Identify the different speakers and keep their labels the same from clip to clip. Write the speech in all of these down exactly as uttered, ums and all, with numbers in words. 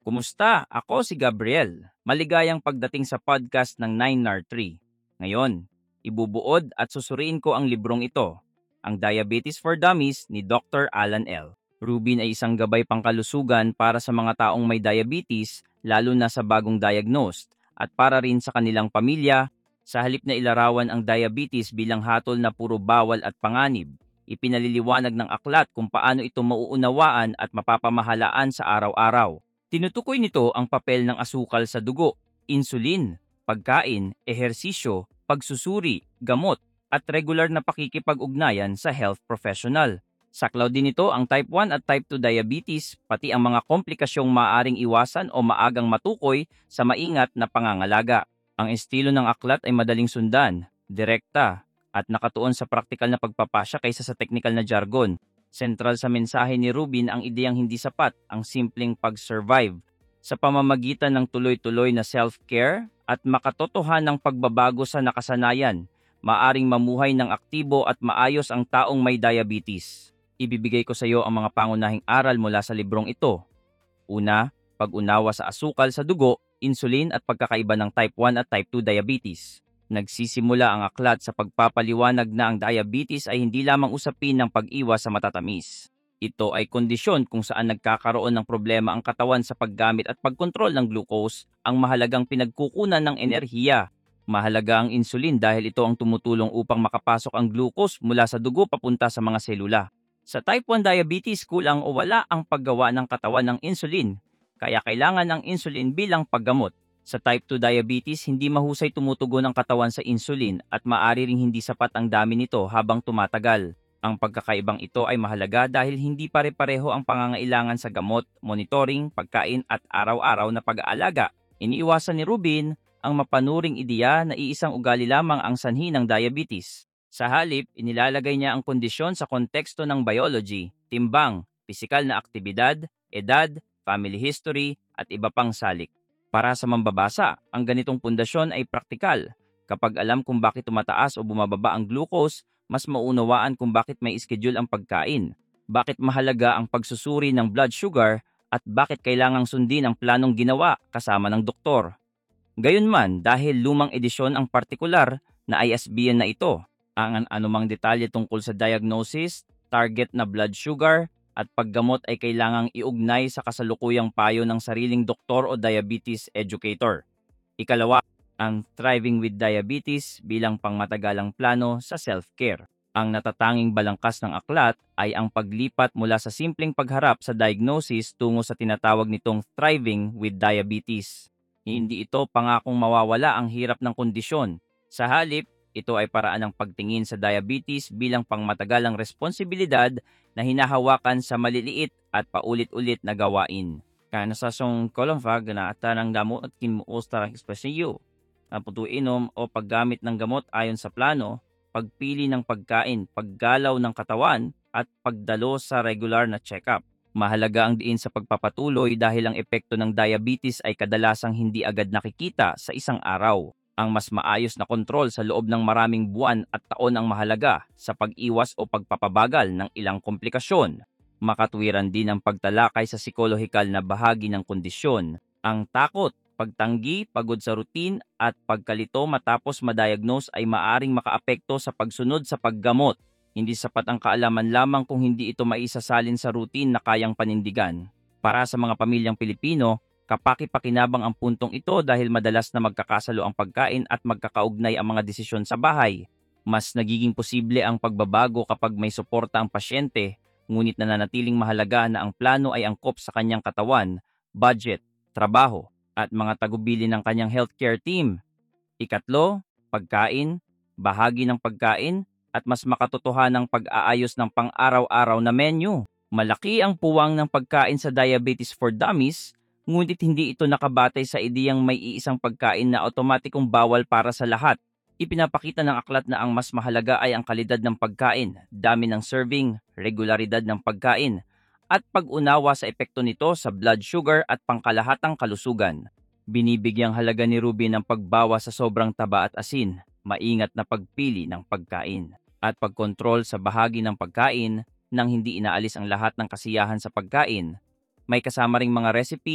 Speaker 1: Kumusta? Ako si Gabriel. Maligayang pagdating sa podcast ng nine R three. Ngayon, ibubuod at susuriin ko ang librong ito, ang Diabetes for Dummies ni Doctor Alan L. Rubin ay isang gabay pangkalusugan para sa mga taong may diabetes, lalo na sa bagong diagnosed, at para rin sa kanilang pamilya. Sa halip na ilarawan ang diabetes bilang hatol na puro bawal at panganib, ipinaliliwanag ng aklat kung paano ito mauunawaan at mapapamahalaan sa araw-araw. Tinutukoy nito ang papel ng asukal sa dugo, insulin, pagkain, ehersisyo, pagsusuri, gamot, at regular na pakikipag-ugnayan sa health professional. Saklaw din ito ang type one at type two diabetes, pati ang mga komplikasyong maaaring iwasan o maagang matukoy sa maingat na pangangalaga. Ang estilo ng aklat ay madaling sundan, direkta, at nakatuon sa praktikal na pagpapasya kaysa sa teknikal na jargon. Sentral sa mensahe ni Rubin ang ideyang hindi sapat ang simpleng pag-survive sa pamamagitan ng tuloy-tuloy na self-care at makatotohanang pagbabago sa nakasanayan. Maaring mamuhay ng aktibo at maayos ang taong may diabetes. Ibibigay ko sa iyo ang mga pangunahing aral mula sa librong ito. Una, pag-unawa sa asukal sa dugo, insulin at pagkakaiba ng type one at type two diabetes. Nagsisimula ang aklat sa pagpapaliwanag na ang diabetes ay hindi lamang usapin ng pag-iwas sa matatamis. Ito ay kondisyon kung saan nagkakaroon ng problema ang katawan sa paggamit at pagkontrol ng glucose, ang mahalagang pinagkukunan ng enerhiya. Mahalaga ang insulin dahil ito ang tumutulong upang makapasok ang glucose mula sa dugo papunta sa mga selula. Sa type one diabetes, kulang o wala ang paggawa ng katawan ng insulin, kaya kailangan ng insulin bilang paggamot. Sa type two diabetes, hindi mahusay tumutugon ang katawan sa insulin at maaari ring hindi sapat ang dami nito habang tumatagal. Ang pagkakaibang ito ay mahalaga dahil hindi pare-pareho ang pangangailangan sa gamot, monitoring, pagkain at araw-araw na pag-aalaga. Iniiwasan ni Rubin ang mapanuring ideya na iisang ugali lamang ang sanhi ng diabetes. Sa halip, inilalagay niya ang kondisyon sa konteksto ng biology, timbang, pisikal na aktibidad, edad, family history, at iba pang salik. Para sa mambabasa, ang ganitong pundasyon ay praktikal. Kapag alam kung bakit tumataas o bumababa ang glucose, mas maunawaan kung bakit may schedule ang pagkain, bakit mahalaga ang pagsusuri ng blood sugar, at bakit kailangang sundin ang planong ginawa kasama ng doktor. Gayunman, dahil lumang edisyon ang partikular na I S B N na ito, ang anumang detalye tungkol sa diagnosis, target na blood sugar, at paggamot ay kailangang iugnay sa kasalukuyang payo ng sariling doktor o diabetes educator. Ikalawa, ang Thriving with Diabetes bilang pangmatagalang plano sa self-care. Ang natatanging balangkas ng aklat ay ang paglipat mula sa simpleng pagharap sa diagnosis tungo sa tinatawag nitong Thriving with Diabetes. Hindi ito pangakong mawawala ang hirap ng kondisyon. Sa halip, ito ay paraan ng pagtingin sa diabetes bilang pangmatagalang responsibilidad na hinahawakan sa maliliit at paulit-ulit na gawain. Kaya nasasong kolomfag na atarang damo at kinmuos tarang espasyo. Ang putuinom o paggamit ng gamot ayon sa plano, pagpili ng pagkain, paggalaw ng katawan, at pagdalo sa regular na check-up. Mahalaga ang diin sa pagpapatuloy dahil ang epekto ng diabetes ay kadalasang hindi agad nakikita sa isang araw. Ang mas maayos na kontrol sa loob ng maraming buwan at taon ang mahalaga sa pag-iwas o pagpapabagal ng ilang komplikasyon. Makatwiran din ang pagtalakay sa psikolohikal na bahagi ng kondisyon. Ang takot, pagtanggi, pagod sa routine at pagkalito matapos ma-diagnose ay maaring makaapekto sa pagsunod sa paggamot. Hindi sapat ang kaalaman lamang kung hindi ito maisasalin sa routine na kayang panindigan. Para sa mga pamilyang Pilipino, kapaki-pakinabang ang puntong ito dahil madalas na magkakasalo ang pagkain at magkakaugnay ang mga desisyon sa bahay. Mas nagiging posible ang pagbabago kapag may suporta ang pasyente, ngunit nananatiling mahalaga na ang plano ay angkop sa kanyang katawan, budget, trabaho, at mga tagubili ng kanyang healthcare team. Ikatlo, pagkain, bahagi ng pagkain, at mas makatotohanang pag-aayos ng pang-araw-araw na menu. Malaki ang puwang ng pagkain sa Diabetes for Dummies, ngunit hindi ito nakabatay sa ideyang may iisang pagkain na otomatikong bawal para sa lahat. Ipinapakita ng aklat na ang mas mahalaga ay ang kalidad ng pagkain, dami ng serving, regularidad ng pagkain, at pag-unawa sa epekto nito sa blood sugar at pangkalahatang kalusugan. Binibigyang halaga ni Rubin ang pagbawa sa sobrang taba at asin, maingat na pagpili ng pagkain, at pagkontrol sa bahagi ng pagkain nang hindi inaalis ang lahat ng kasiyahan sa pagkain. May kasama ring mga recipe,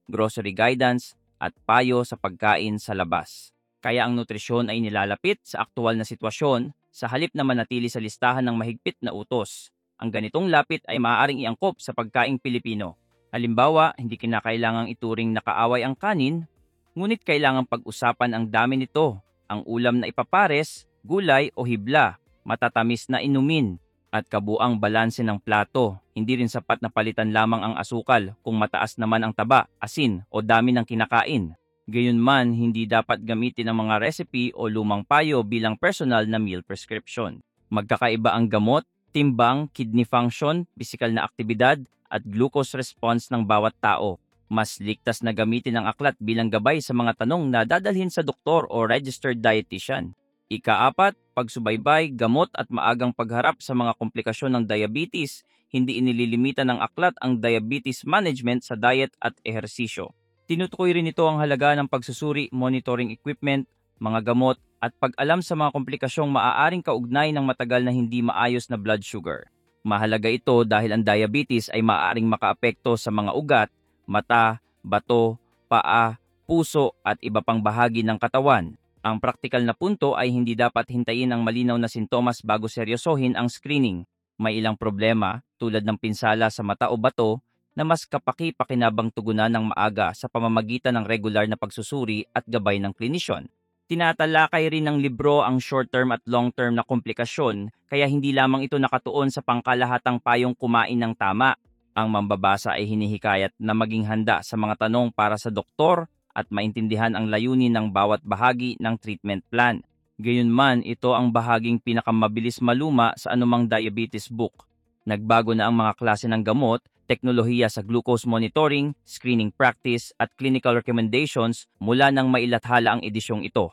Speaker 1: grocery guidance, at payo sa pagkain sa labas. Kaya ang nutrisyon ay nilalapit sa aktual na sitwasyon sa halip na manatili sa listahan ng mahigpit na utos. Ang ganitong lapit ay maaaring iangkop sa pagkaing Pilipino. Halimbawa, hindi kinakailangang ituring nakaaway ang kanin, ngunit kailangang pag-usapan ang dami nito, ang ulam na ipapares, gulay o hibla, matatamis na inumin, at kabuang balanse ng plato. Hindi rin sapat na palitan lamang ang asukal kung mataas naman ang taba, asin o dami ng kinakain. Gayunman, hindi dapat gamitin ang mga recipe o lumang payo bilang personal na meal prescription. Magkakaiba ang gamot, timbang, kidney function, pisikal na aktibidad, at glucose response ng bawat tao. Mas ligtas na gamitin ang aklat bilang gabay sa mga tanong na dadalhin sa doktor o registered dietitian. Ikaapat, pagsubaybay, gamot at maagang pagharap sa mga komplikasyon ng diabetes. Hindi inililimitan ng aklat ang diabetes management sa diet at ehersisyo. Tinutukoy rin ito ang halaga ng pagsusuri, monitoring equipment, mga gamot, at pag-alam sa mga komplikasyong maaaring kaugnay ng matagal na hindi maayos na blood sugar. Mahalaga ito dahil ang diabetes ay maaaring makaapekto sa mga ugat, mata, bato, paa, puso at iba pang bahagi ng katawan. Ang praktikal na punto ay hindi dapat hintayin ang malinaw na sintomas bago seryosohin ang screening. May ilang problema tulad ng pinsala sa mata o bato na mas kapaki-pakinabang tugunan ng maaga sa pamamagitan ng regular na pagsusuri at gabay ng klinisyon. Tinatalakay rin ng libro ang short-term at long-term na komplikasyon, kaya hindi lamang ito nakatuon sa pangkalahatang payong kumain ng tama. Ang mambabasa ay hinihikayat na maging handa sa mga tanong para sa doktor at maintindihan ang layunin ng bawat bahagi ng treatment plan. Gayunman, ito ang bahaging pinakamabilis maluma sa anumang diabetes book. Nagbago na ang mga klase ng gamot, teknolohiya sa glucose monitoring, screening practice at clinical recommendations mula nang mailathala ang edisyong ito.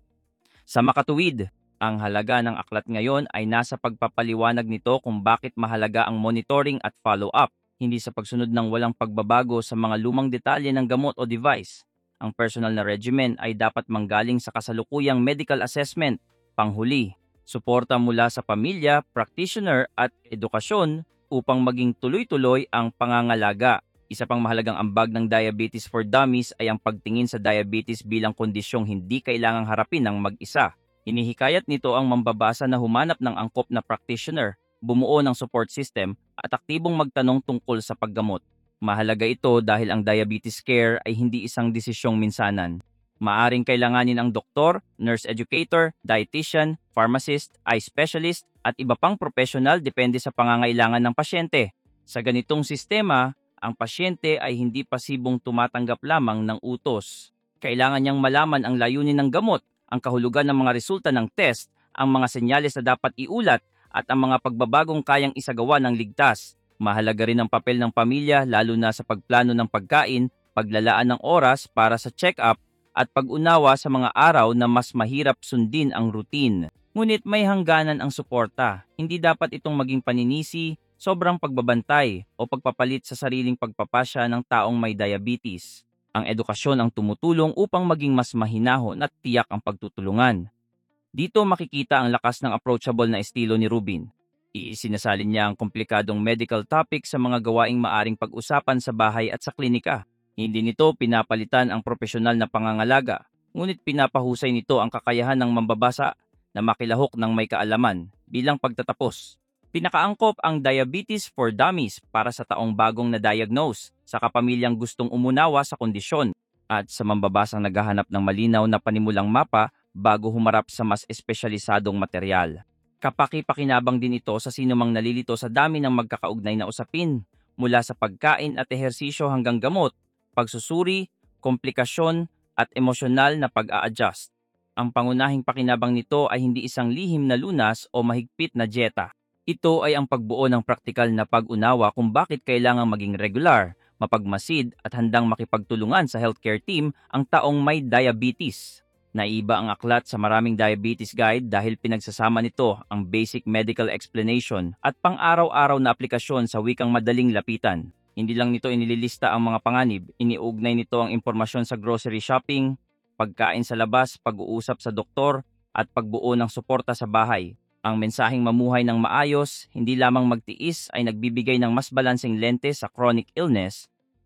Speaker 1: Sa makatuwid, ang halaga ng aklat ngayon ay nasa pagpapaliwanag nito kung bakit mahalaga ang monitoring at follow-up, hindi sa pagsunod ng walang pagbabago sa mga lumang detalye ng gamot o device. Ang personal na regimen ay dapat manggaling sa kasalukuyang medical assessment. Panghuli, suporta mula sa pamilya, practitioner at edukasyon upang maging tuloy-tuloy ang pangangalaga. Isa pang mahalagang ambag ng Diabetes for Dummies ay ang pagtingin sa diabetes bilang kondisyong hindi kailangang harapin ng mag-isa. Hinihikayat nito ang mambabasa na humanap ng angkop na practitioner, bumuo ng support system at aktibong magtanong tungkol sa paggamot. Mahalaga ito dahil ang diabetes care ay hindi isang desisyong minsanan. Maaring kailanganin ang doktor, nurse educator, dietitian, pharmacist, eye specialist, at iba pang profesional depende sa pangangailangan ng pasyente. Sa ganitong sistema, ang pasyente ay hindi pasibong tumatanggap lamang ng utos. Kailangan niyang malaman ang layunin ng gamot, ang kahulugan ng mga resulta ng test, ang mga senyales na dapat iulat, at ang mga pagbabagong kayang isagawa ng ligtas. Mahalaga rin ang papel ng pamilya lalo na sa pagplano ng pagkain, paglalaan ng oras para sa check-up, at pag-unawa sa mga araw na mas mahirap sundin ang routine. Ngunit may hangganan ang suporta. Hindi dapat itong maging paninisi, sobrang pagbabantay o pagpapalit sa sariling pagpapasya ng taong may diabetes. Ang edukasyon ang tumutulong upang maging mas mahinahon at tiyak ang pagtutulungan. Dito makikita ang lakas ng approachable na estilo ni Rubin. Iisinasalin niya ang komplikadong medical topic sa mga gawaing maaring pag-usapan sa bahay at sa klinika. Hindi nito pinapalitan ang profesional na pangangalaga, ngunit pinapahusay nito ang kakayahan ng mambabasa na makilahok ng may kaalaman bilang pagtatapos. Pinakaangkop ang Diabetes for Dummies para sa taong bagong na-diagnose, sa kapamilyang gustong umunawa sa kondisyon, at sa mambabasang naghahanap ng malinaw na panimulang mapa bago humarap sa mas espesyalisadong materyal. Kapaki-pakinabang din ito sa sinumang nalilito sa dami ng magkakaugnay na usapin, mula sa pagkain at ehersisyo hanggang gamot, pagsusuri, komplikasyon, at emosyonal na pag-a-adjust. Ang pangunahing pakinabang nito ay hindi isang lihim na lunas o mahigpit na dieta. Ito ay ang pagbuo ng praktikal na pag-unawa kung bakit kailangang maging regular, mapagmasid at handang makipagtulungan sa healthcare team ang taong may diabetes. Naiba ang aklat sa maraming diabetes guide dahil pinagsasama nito ang basic medical explanation at pang-araw-araw na aplikasyon sa wikang madaling lapitan. Hindi lang nito inililista ang mga panganib, iniugnay nito ang impormasyon sa grocery shopping, pagkain sa labas, pag-uusap sa doktor, at pagbuo ng suporta sa bahay. Ang mensaheng mamuhay ng maayos, hindi lamang magtiis ay nagbibigay ng mas balanseng lente sa chronic illness,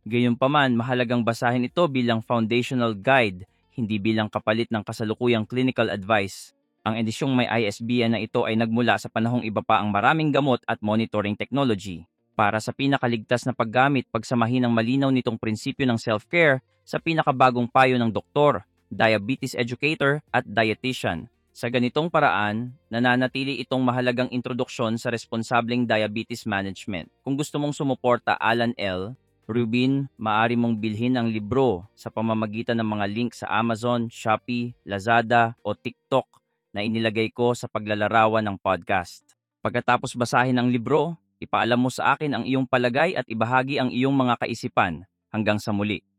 Speaker 1: Gayunpaman, mahalagang basahin ito bilang foundational guide, hindi bilang kapalit ng kasalukuyang clinical advice. Ang edisyong may I S B N na ito ay nagmula sa panahong iba pa ang maraming gamot at monitoring technology. Para sa pinakaligtas na paggamit, pagsamahin ang malinaw nitong prinsipyo ng self-care sa pinakabagong payo ng doktor, diabetes educator at dietitian. Sa ganitong paraan, nananatili itong mahalagang introduksyon sa responsableng diabetes management. Kung gusto mong sumuporta, Alan L. Rubin, maaari mong bilhin ang libro sa pamamagitan ng mga link sa Amazon, Shopee, Lazada o TikTok na inilagay ko sa paglalarawan ng podcast. Pagkatapos basahin ang libro, ipaalam mo sa akin ang iyong palagay at ibahagi ang iyong mga kaisipan. Hanggang sa muli.